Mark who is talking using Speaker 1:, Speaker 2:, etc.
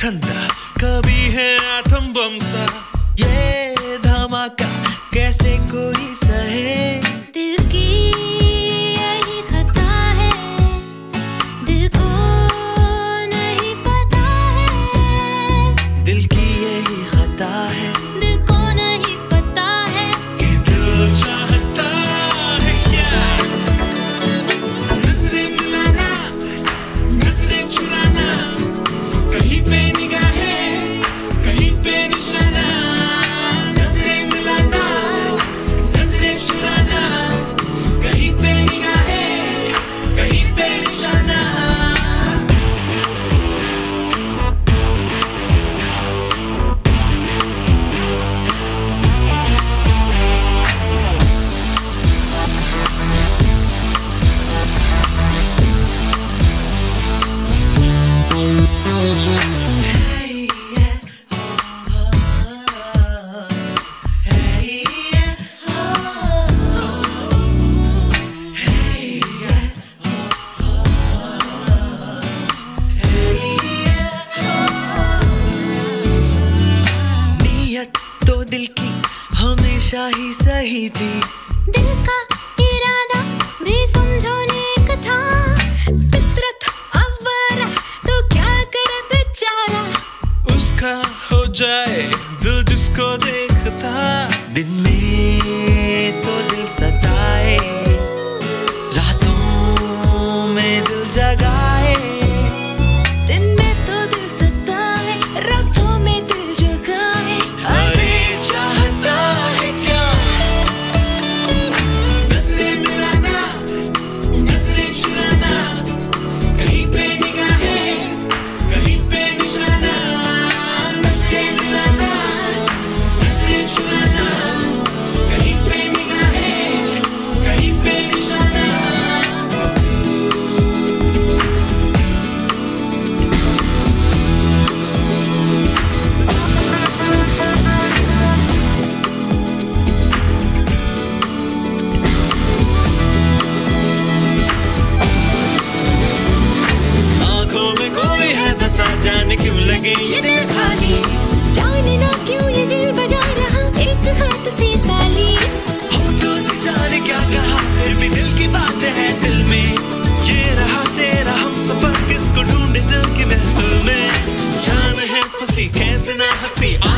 Speaker 1: ठंडा, कभी है एटम बम सा।
Speaker 2: ये धमाका कैसे कोई सहे,
Speaker 3: दिल की यही खता है, दिल को नहीं पता है।
Speaker 2: दिल की यही खता है,
Speaker 3: दिल को नहीं पता है
Speaker 1: कि दिल चाहता है क्या। नजरें मिलाना, नजरें चुराना, कहीं पे निगाहें, कहीं पे निशाना। नजरें मिलाना, नजरें चुराना, कहीं पे निगाहें, कहीं पे निशाना।
Speaker 2: नीयत तो दिल की हमेशा ही सही थी,
Speaker 3: दिल का इरादा भी समझो नेक था। फितरत अव्वरा तो क्या करे बेचारा,
Speaker 1: उसका हो जाए दिल जिसको देखता।
Speaker 2: दिन में तो दिल सताए, रातों में दिल जगाए।
Speaker 3: दिन में तो दिल सताए, रातों में दिल जगाए।
Speaker 2: अरे चाहता है क्या,
Speaker 1: नजरें मिलाना, नजरें चुराना, कहीं पे निगाहें, कहीं पे निशाना। नजरें मिलाना, नजरें चुराना, कहीं पे निगाहें, कहीं पे निशाना। आँखों में कोई है बसा, जाने क्यों लगे ये दिल खाली।
Speaker 3: जाने ना क्यों ये दिल बजा रहा एक हाथ से ताली।
Speaker 2: होठों से जाने क्या कहा, फिर भी दिल की बात है दिल में।
Speaker 1: ये रहा तेरा हम सफर, किसको ढूंढे दिल की महफिल में। जान है फंसी कैसे ना हंसी,